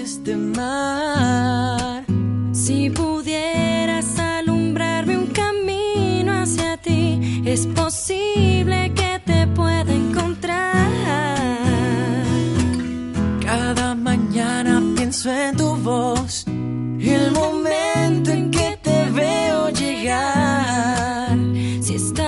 este mar. Si pudieras alumbrarme un camino hacia ti, es posible que te pueda encontrar. Cada mañana pienso en tu voz, el momento en que te veo llegar. Si estás